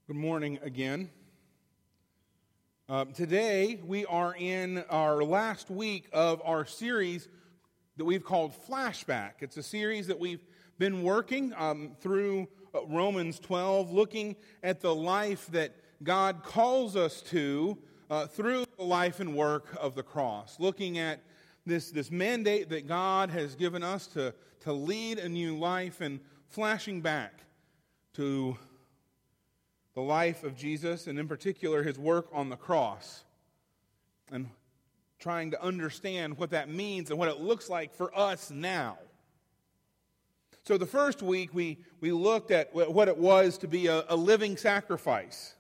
Good morning again. Today we are in our last week of our series that we've called Flashback. It's a series that we've been working through Romans 12, looking at the life that God calls us to through the life and work of the cross. Looking at this mandate that God has given us to lead a new life, and flashing back to the life of Jesus, and in particular his work on the cross, and trying to understand what that means and what it looks like for us now. So the first week we looked at what it was to be a living sacrifice.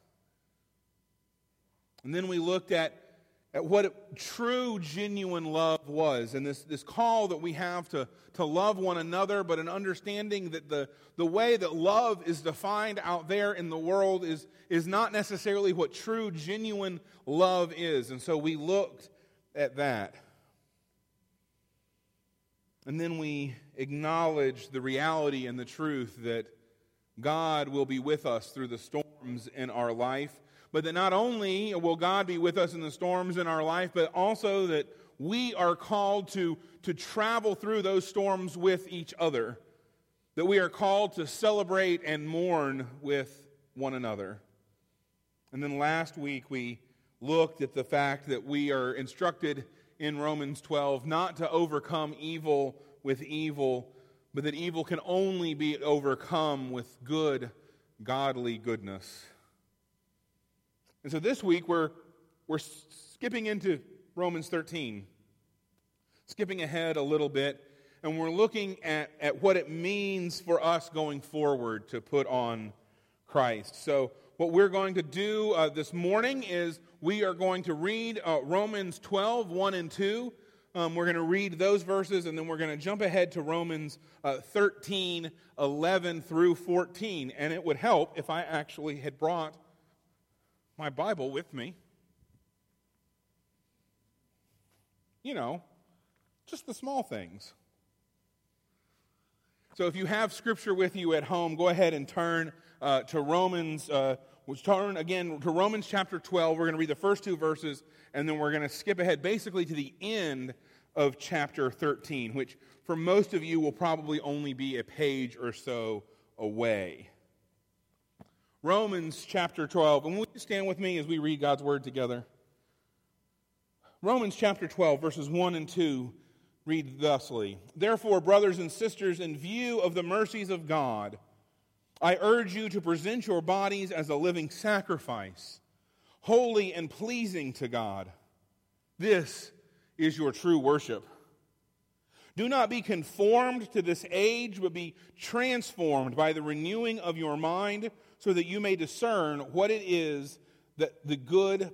And then we looked at what true, genuine love was, and this call that we have to love one another, but an understanding that the way that love is defined out there in the world is not necessarily what true, genuine love is. And so we looked at that. And then we acknowledged the reality and the truth that God will be with us through the storms in our life, but that not only will God be with us in the storms in our life, but also that we are called to travel through those storms with each other. That we are called to celebrate and mourn with one another. And then last week we looked at the fact that we are instructed in Romans 12 not to overcome evil with evil, but that evil can only be overcome with good, godly goodness. And so this week we're skipping into Romans 13, skipping ahead a little bit, and we're looking at what it means for us going forward to put on Christ. So what we're going to do this morning is we are going to read Romans 12, 1 and 2. We're going to read those verses, and then we're going to jump ahead to Romans 13, 11 through 14. And it would help if I actually had brought my Bible with me. You know, just the small things. So if you have Scripture with you at home, go ahead and turn to Romans. Turn again to Romans chapter 12. We're going to read the first two verses, and then we're going to skip ahead basically to the end of chapter 13, which for most of you will probably only be a page or so away. Romans chapter 12, and will you stand with me as we read God's Word together? Romans chapter 12, verses 1 and 2 read thusly: Therefore, brothers and sisters, in view of the mercies of God, I urge you to present your bodies as a living sacrifice, holy and pleasing to God. This is your true worship. Do not be conformed to this age, but be transformed by the renewing of your mind, so that you may discern what is the good,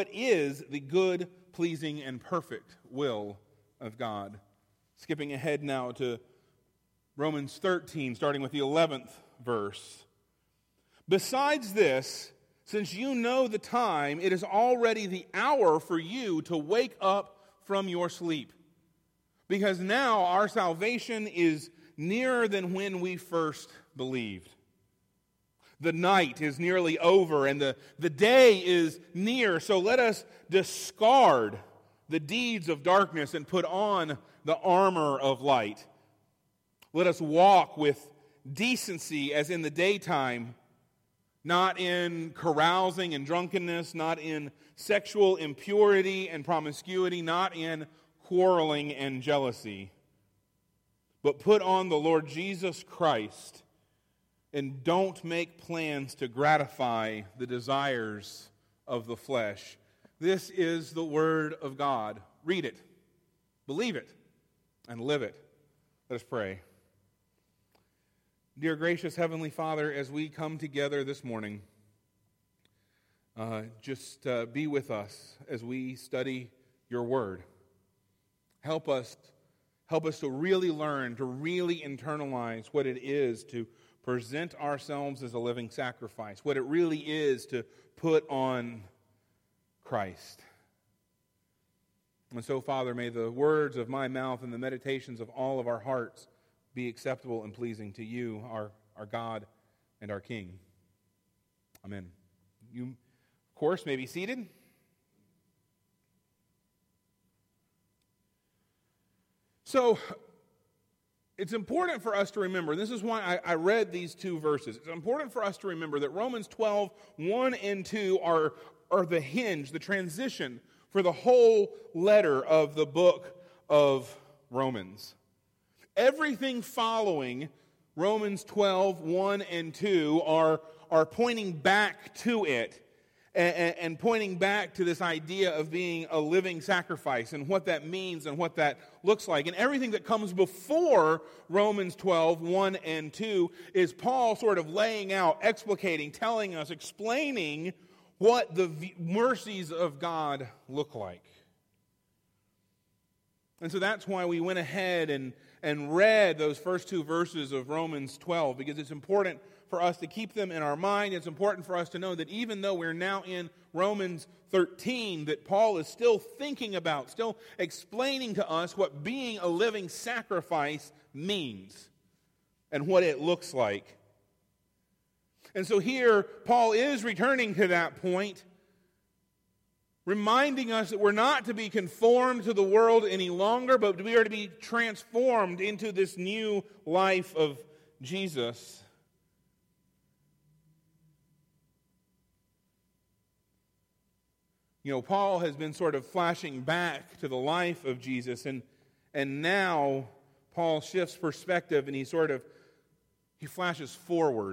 pleasing, and perfect will of God. Skipping ahead now to Romans 13, starting with the 11th verse. Besides this, since you know the time, it is already the hour for you to wake up from your sleep. Because now our salvation is nearer than when we first believed. The night is nearly over, and the day is near. So let us discard the deeds of darkness and put on the armor of light. Let us walk with decency as in the daytime, not in carousing and drunkenness, not in sexual impurity and promiscuity, not in quarreling and jealousy. But put on the Lord Jesus Christ, and don't make plans to gratify the desires of the flesh. This is the Word of God. Read it, believe it, and live it. Let us pray. Dear gracious Heavenly Father, as we come together this morning, just be with us as we study your Word. Help us to really learn, to really internalize what it is to present ourselves as a living sacrifice, what it really is to put on Christ. And so, Father, may the words of my mouth and the meditations of all of our hearts be acceptable and pleasing to you, our God and our King. Amen. You, of course, may be seated. So, it's important for us to remember, this is why I read these two verses. It's important for us to remember that Romans 12, 1 and 2 are the hinge, the transition for the whole letter of the book of Romans. Everything following Romans 12, 1 and 2 are pointing back to it and pointing back to this idea of being a living sacrifice and what that means and what that looks like. And everything that comes before Romans 12, 1 and 2 is Paul sort of laying out, explicating, telling us, explaining what the mercies of God look like. And so that's why we went ahead and read those first two verses of Romans 12, because it's important for us to keep them in our mind. It's important for us to know that even though we're now in Romans 13, that Paul is still thinking about, still explaining to us what being a living sacrifice means and what it looks like. And so here, Paul is returning to that point, reminding us that we're not to be conformed to the world any longer, but we are to be transformed into this new life of Jesus. You know, Paul has been sort of flashing back to the life of Jesus, and now Paul shifts perspective and he flashes forward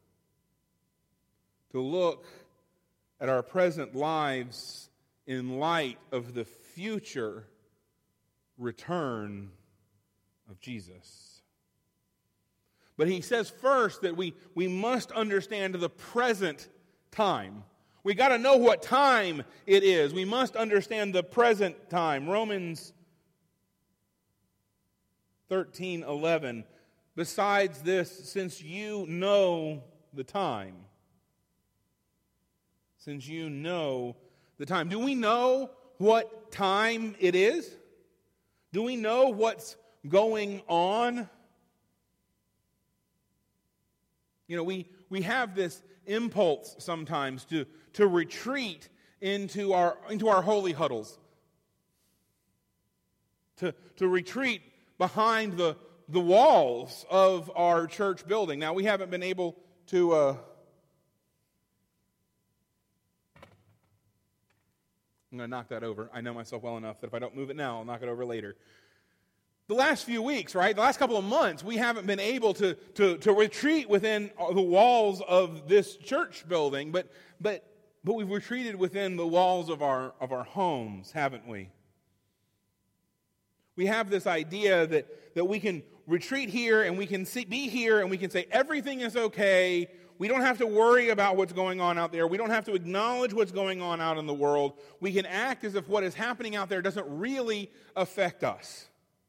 to look at our present lives in light of the future return of Jesus. But he says first that we must understand the present time. We got to know what time it is. We must understand the present time. Romans 13:11. Besides this, since you know the time. Since you know the time. Do we know what time it is? Do we know what's going on? You know, we have this impulse sometimes to retreat into our holy huddles. To retreat behind the walls of our church building. Now, we haven't been able to I'm going to knock that over. I know myself well enough that if I don't move it now, I'll knock it over later. The last few weeks, right, the last couple of months, we haven't been able to retreat within the walls of this church building, but we've retreated within the walls of our homes, haven't we? We have this idea that we can retreat here and we can be here and we can say everything is okay. We don't have to worry about what's going on out there. We don't have to acknowledge what's going on out in the world. We can act as if what is happening out there doesn't really affect us.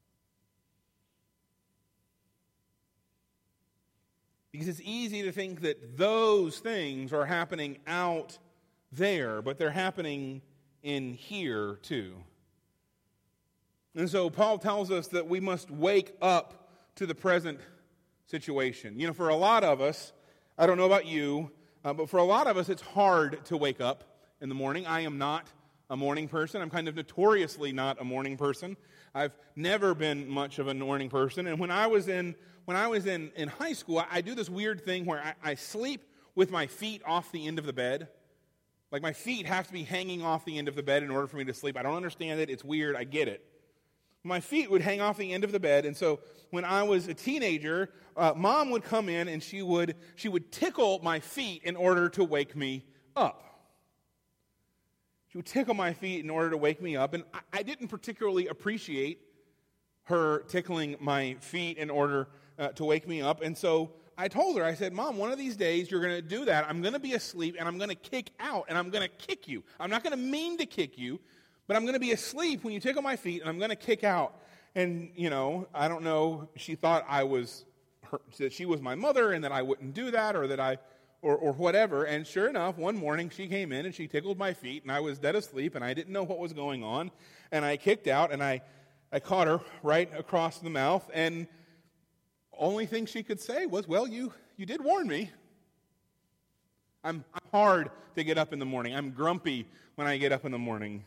Because it's easy to think that those things are happening out there, but they're happening in here too. And so Paul tells us that we must wake up to the present situation. You know, for a lot of us, I don't know about you, but for a lot of us, it's hard to wake up in the morning. I am not a morning person. I'm kind of notoriously not a morning person. I've never been much of a morning person. And when I was in high school, I do this weird thing where I sleep with my feet off the end of the bed. Like my feet have to be hanging off the end of the bed in order for me to sleep. I don't understand it. It's weird. I get it. My feet would hang off the end of the bed, and so when I was a teenager, Mom would come in and she would tickle my feet in order to wake me up. She would tickle my feet in order to wake me up, and I didn't particularly appreciate her tickling my feet in order to wake me up, and so I told her, I said, Mom, one of these days you're going to do that. I'm going to be asleep, and I'm going to kick out, and I'm going to kick you. I'm not going to mean to kick you, but I'm going to be asleep when you tickle my feet, and I'm going to kick out. And, you know, I don't know, she thought that she was my mother and that I wouldn't do that or whatever. And sure enough, one morning she came in and she tickled my feet, and I was dead asleep, and I didn't know what was going on. And I kicked out, and I caught her right across the mouth, and only thing she could say was, well, you did warn me. I'm hard to get up in the morning. I'm grumpy when I get up in the morning.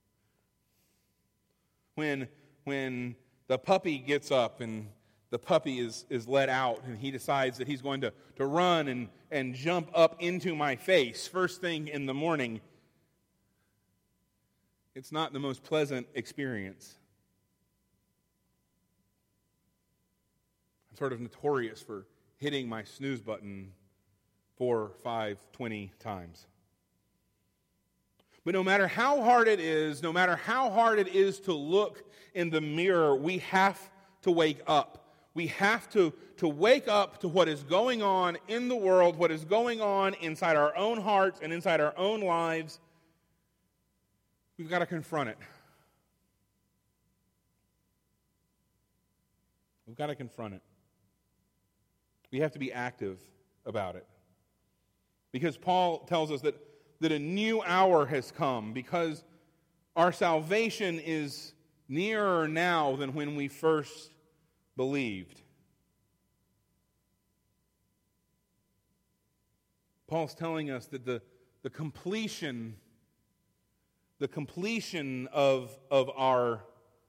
When the puppy gets up and the puppy is let out and he decides that he's going to run and jump up into my face first thing in the morning, it's not the most pleasant experience. I'm sort of notorious for hitting my snooze button 4, 5, 20 times. But no matter how hard it is, no matter how hard it is to look in the mirror, we have to wake up. We have to wake up to what is going on in the world, what is going on inside our own hearts and inside our own lives. We've got to confront it. We've got to confront it. We have to be active about it. Because Paul tells us that a new hour has come, because our salvation is nearer now than when we first believed. Paul's telling us that the completion of our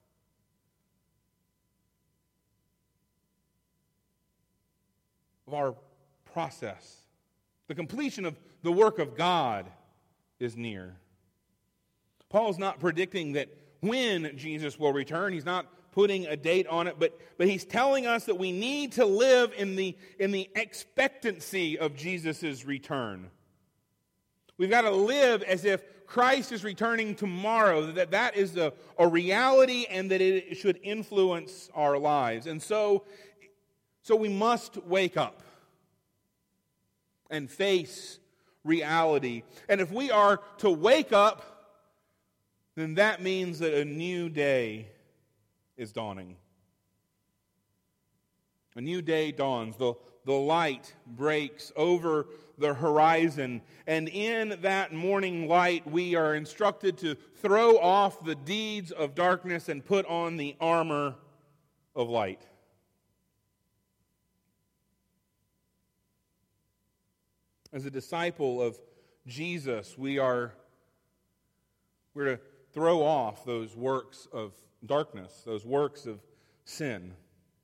process, the completion of the work of God is near. Paul's not predicting that when Jesus will return. He's not putting a date on it, but he's telling us that we need to live in the expectancy of Jesus' return. We've got to live as if Christ is returning tomorrow, that is a reality and that it should influence our lives. And so we must wake up and face reality. And if we are to wake up, then that means that a new day is dawning. A new day dawns. The light breaks over the horizon. And in that morning light, we are instructed to throw off the deeds of darkness and put on the armor of light. As a disciple of Jesus, we're to throw off those works of darkness, those works of sin.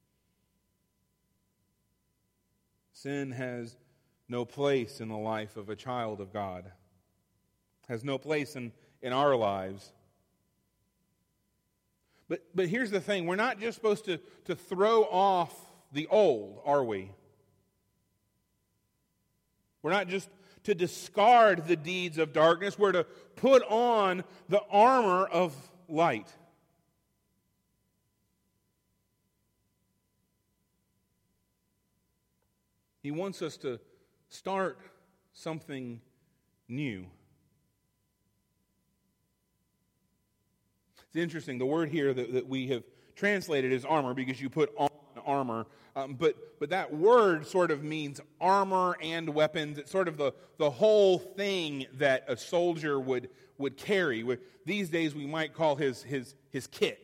Sin has no place in the life of a child of God, has no place in our lives. But here's the thing, we're not just supposed to throw off the old, are we? We're not just to discard the deeds of darkness. We're to put on the armor of light. He wants us to start something new. It's interesting. The word here that we have translated is armor because you put on armor. But that word sort of means armor and weapons. It's sort of the whole thing that a soldier would carry. These days we might call his kit.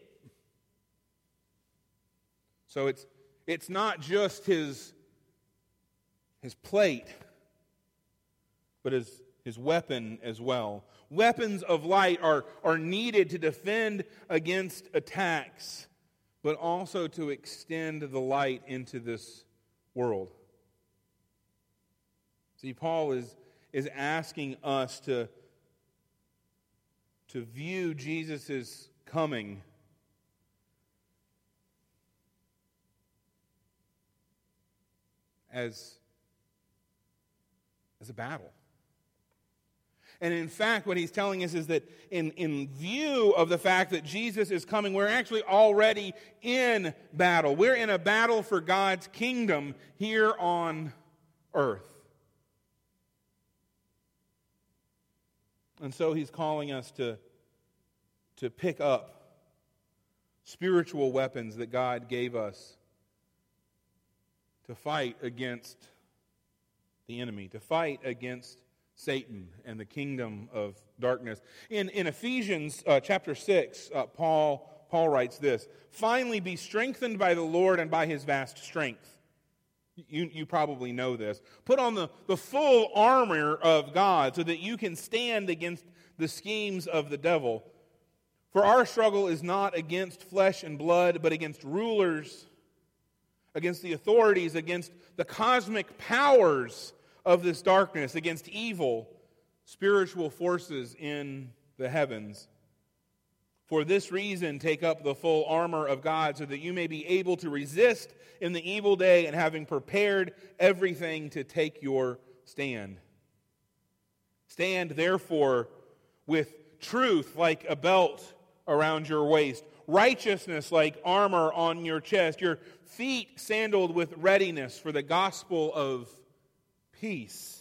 So it's not just his plate, but his weapon as well. Weapons of light are needed to defend against attacks, but also to extend the light into this world. See, Paul is asking us to view Jesus' coming as a battle. And in fact, what he's telling us is that in view of the fact that Jesus is coming, we're actually already in battle. We're in a battle for God's kingdom here on earth. And so he's calling us to pick up spiritual weapons that God gave us to fight against the enemy, to fight against Satan and the kingdom of darkness. In Ephesians chapter 6, Paul writes this: "Finally be strengthened by the Lord and by his vast strength. You probably know this. Put on the full armor of God so that you can stand against the schemes of the devil. For our struggle is not against flesh and blood, but against rulers, against the authorities, against the cosmic powers of this darkness, against evil spiritual forces in the heavens. For this reason, take up the full armor of God so that you may be able to resist in the evil day, and having prepared everything, to take your stand. Stand, therefore, with truth like a belt around your waist, righteousness like armor on your chest, your feet sandaled with readiness for the gospel of peace.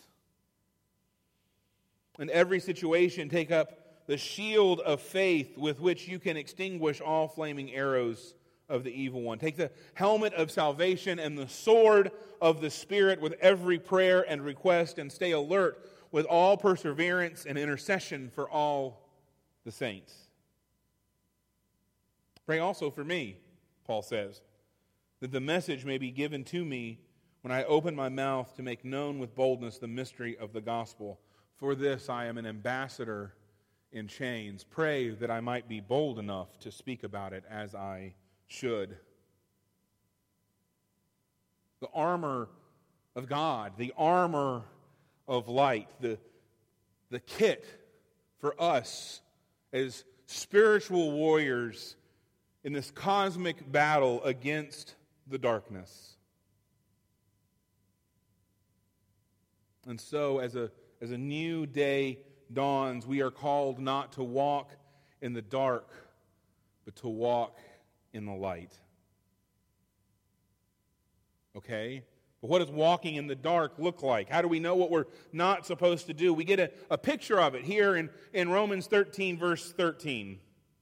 In every situation, take up the shield of faith with which you can extinguish all flaming arrows of the evil one. Take the helmet of salvation and the sword of the Spirit with every prayer and request, and stay alert with all perseverance and intercession for all the saints. Pray also for me, Paul says, that the message may be given to me when I open my mouth to make known with boldness the mystery of the gospel. For this I am an ambassador in chains. Pray that I might be bold enough to speak about it as I should. The armor of God, the armor of light, the kit for us as spiritual warriors in this cosmic battle against the darkness. And so, as a new day dawns, we are called not to walk in the dark, but to walk in the light. Okay? But what does walking in the dark look like? How do we know what we're not supposed to do? We get a picture of it here in Romans 13, verse 13.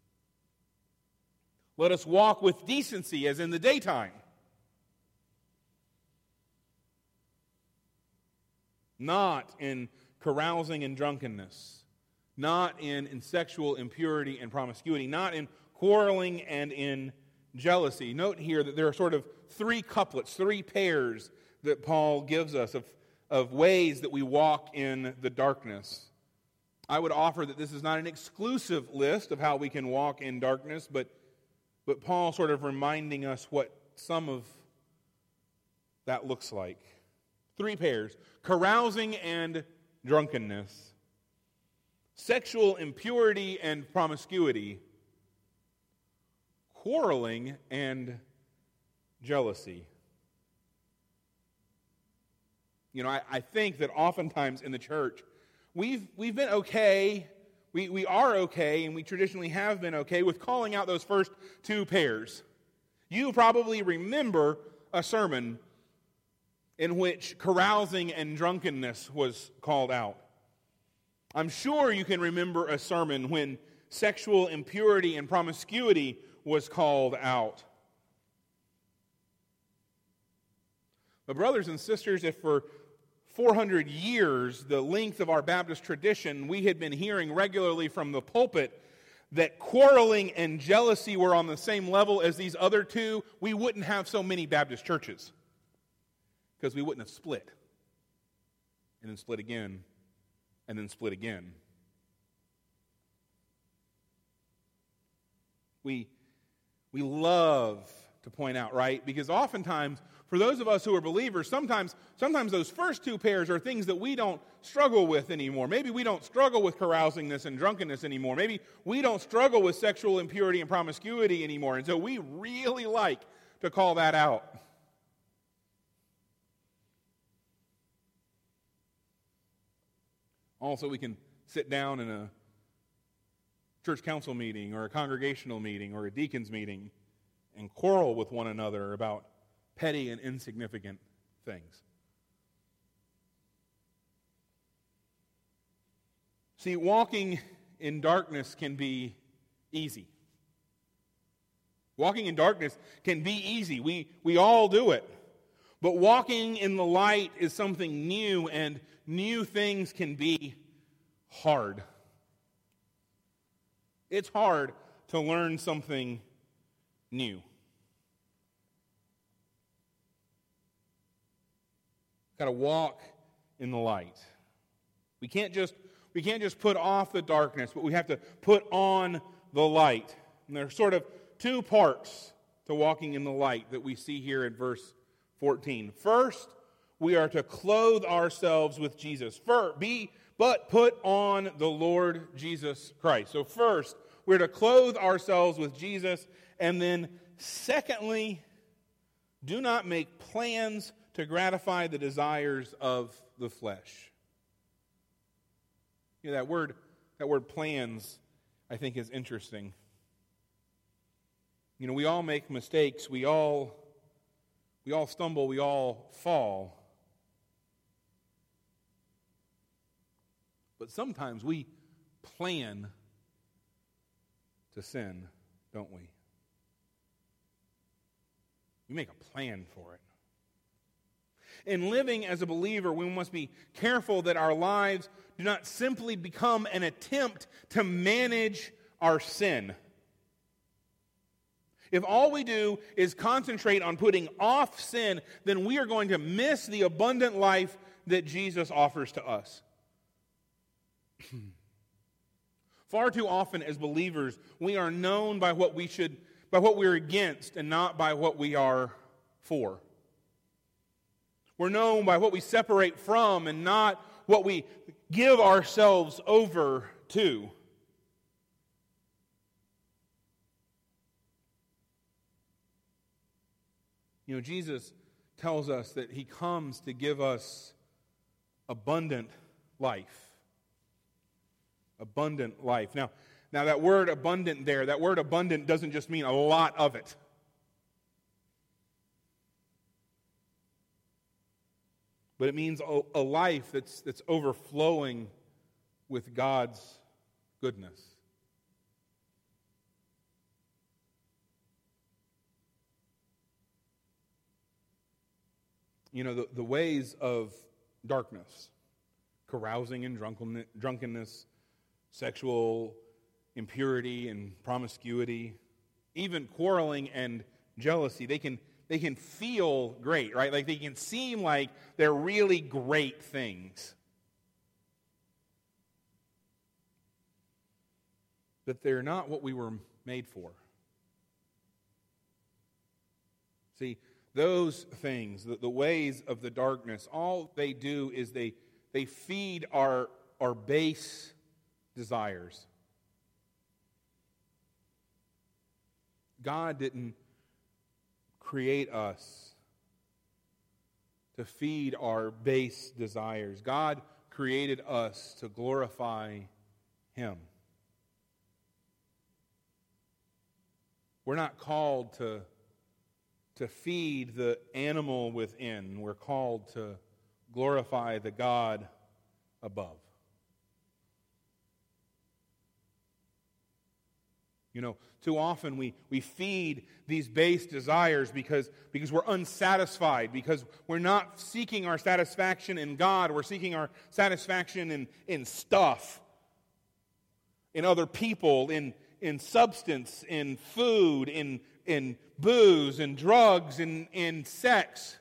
Let us walk with decency as in the daytime, not in carousing and drunkenness, not in sexual impurity and promiscuity, not in quarreling and in jealousy. Note here that there are sort of three couplets, three pairs that Paul gives us of ways that we walk in the darkness. I would offer that this is not an exclusive list of how we can walk in darkness, but Paul sort of reminding us what some of that looks like. Three pairs: carousing and drunkenness, sexual impurity and promiscuity, quarreling and jealousy. You know, I think that oftentimes in the church, we've been okay, we are okay, and we traditionally have been okay with calling out those first two pairs. You probably remember a sermon in which carousing and drunkenness was called out. I'm sure you can remember a sermon when sexual impurity and promiscuity was called out. But brothers and sisters, if for 400 years, the length of our Baptist tradition, we had been hearing regularly from the pulpit that quarreling and jealousy were on the same level as these other two, we wouldn't have so many Baptist churches, because we wouldn't have split, and then split again, and then split again. We love to point out, right? Because oftentimes, for those of us who are believers, sometimes those first two pairs are things that we don't struggle with anymore. Maybe we don't struggle with carousingness and drunkenness anymore. Maybe we don't struggle with sexual impurity and promiscuity anymore. And so we really like to call that out. Also, we can sit down in a church council meeting or a congregational meeting or a deacon's meeting and quarrel with one another about petty and insignificant things. See, walking in darkness can be easy. Walking in darkness can be easy. We all do it. But walking in the light is something new, and new things can be hard. It's hard to learn something new. got to walk in the light. We can't just put off the darkness, but we have to put on the light. And there are sort of two parts to walking in the light that we see here in verse 14. First, we are to clothe ourselves with Jesus. But put on the Lord Jesus Christ. So first, we're to clothe ourselves with Jesus. And then secondly, do not make plans to gratify the desires of the flesh. You know, that word plans, I think, is interesting. You know, we all make mistakes. We all stumble. We all fall. But sometimes we plan to sin, don't we? We make a plan for it. In living as a believer, we must be careful that our lives do not simply become an attempt to manage our sin. If all we do is concentrate on putting off sin, then we are going to miss the abundant life that Jesus offers to us. Far too often as believers, we are known by what we're against and not by what we are for. We're known by what we separate from and not what we give ourselves over to. You know, Jesus tells us that He comes to give us abundant life. Abundant life. Now that word abundant there, that word abundant doesn't just mean a lot of it. But it means a life that's overflowing with God's goodness. You know, the ways of darkness, carousing and drunkenness, sexual impurity and promiscuity, even quarreling and jealousy, they can feel great, right? Like they can seem like they're really great things. But they're not what we were made for. See, those things, the ways of the darkness, all they do is they feed our base desires. God didn't create us to feed our base desires. God created us to glorify Him. We're not called to feed the animal within. We're called to glorify the God above. You know, too often we feed these base desires because we're unsatisfied, because we're not seeking our satisfaction in God, we're seeking our satisfaction in stuff, in other people, in substance, in food, in booze, and drugs, in sex.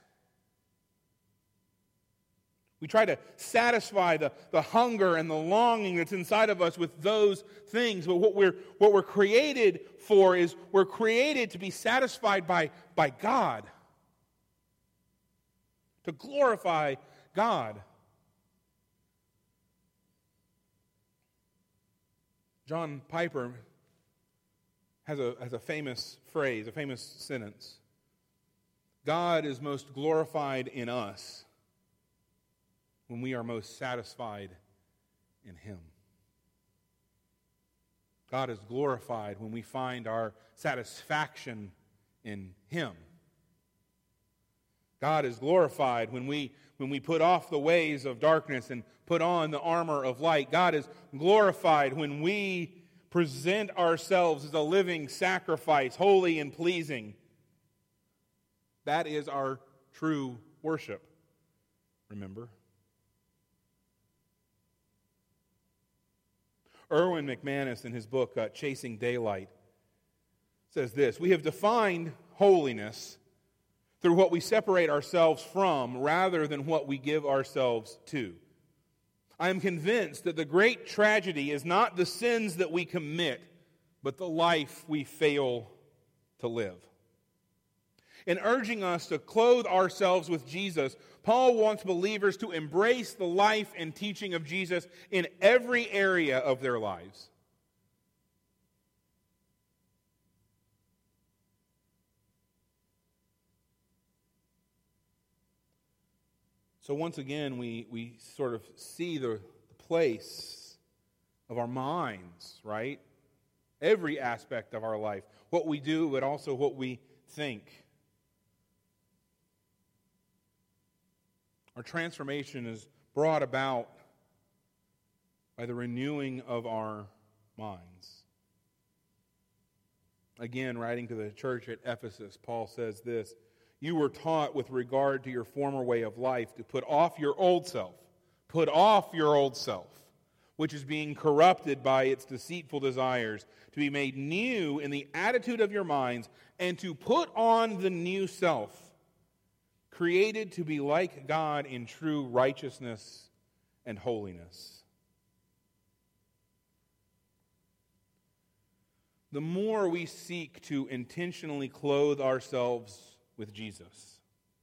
We try to satisfy the hunger and the longing that's inside of us with those things. But what we're created for is we're created to be satisfied by God. To glorify God. John Piper has a famous phrase, a famous sentence. God is most glorified in us when we are most satisfied in Him. God is glorified when we find our satisfaction in Him. God is glorified when we put off the ways of darkness and put on the armor of light. God is glorified when we present ourselves as a living sacrifice, holy and pleasing. That is our true worship, remember? Erwin McManus, in his book, Chasing Daylight, says this: "We have defined holiness through what we separate ourselves from rather than what we give ourselves to. I am convinced that the great tragedy is not the sins that we commit, but the life we fail to live. In urging us to clothe ourselves with Jesus, Paul wants believers to embrace the life and teaching of Jesus in every area of their lives. So once again, we sort of see the place of our minds, right? Every aspect of our life. What we do, but also what we think. Our transformation is brought about by the renewing of our minds. Again, writing to the church at Ephesus, Paul says this: "You were taught with regard to your former way of life to put off your old self, which is being corrupted by its deceitful desires, to be made new in the attitude of your minds, and to put on the new self, created to be like God in true righteousness and holiness." The more we seek to intentionally clothe ourselves with Jesus,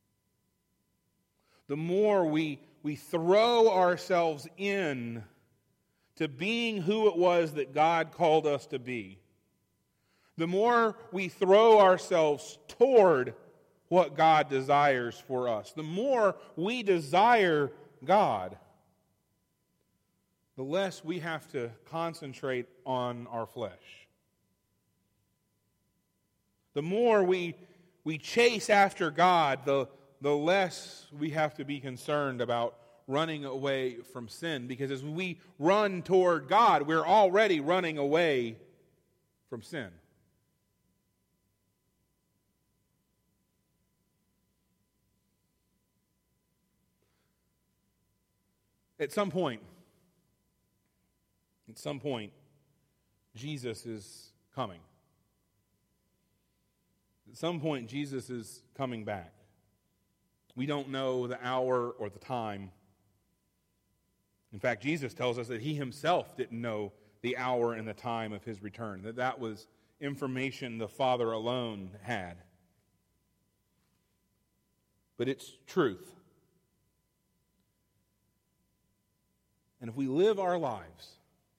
the more we throw ourselves in to being who it was that God called us to be, the more we throw ourselves toward what God desires for us, the more we desire God, the less we have to concentrate on our flesh. The more we chase after God, the less we have to be concerned about running away from sin. Because as we run toward God, we're already running away from sin. At some point, Jesus is coming. At some point, Jesus is coming back. We don't know the hour or the time. In fact, Jesus tells us that he himself didn't know the hour and the time of his return, that was information the Father alone had. But it's truth. And if we live our lives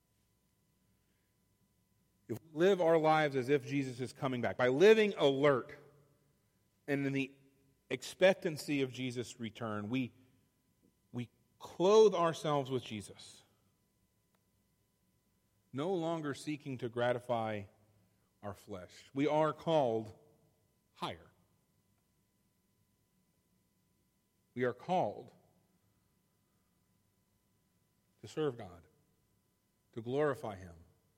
as if Jesus is coming back, by living alert and in the expectancy of Jesus' return, we clothe ourselves with Jesus, no longer seeking to gratify our flesh. We are called higher. We are called to serve God, to glorify him.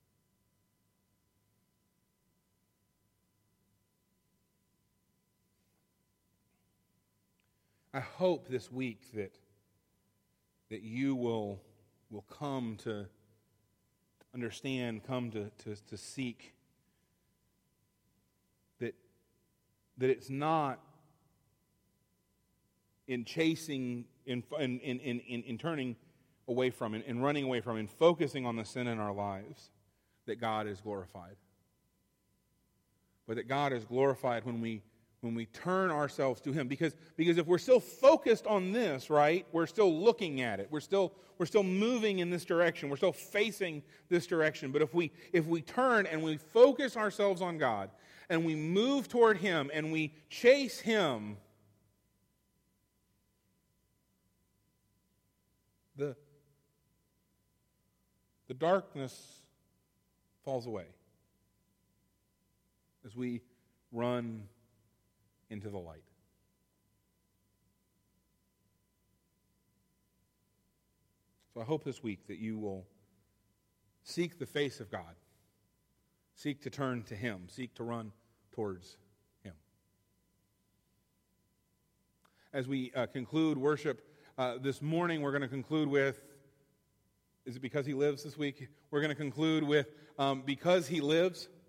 I hope this week that you will come to understand, come to seek that it's not in chasing, in turning away from, in running away from, in focusing on the sin in our lives, that God is glorified. But that God is glorified when we turn ourselves to him. Because if we're still focused on this, right, we're still looking at it. We're still moving in this direction. We're still facing this direction. But if we turn and we focus ourselves on God and we move toward him and we chase him, the darkness falls away as we run into the light. So I hope this week that you will seek the face of God, seek to turn to him, seek to run towards him. As we conclude worship this morning, we're going to conclude with, is it because he lives this week? We're going to conclude with, because he lives.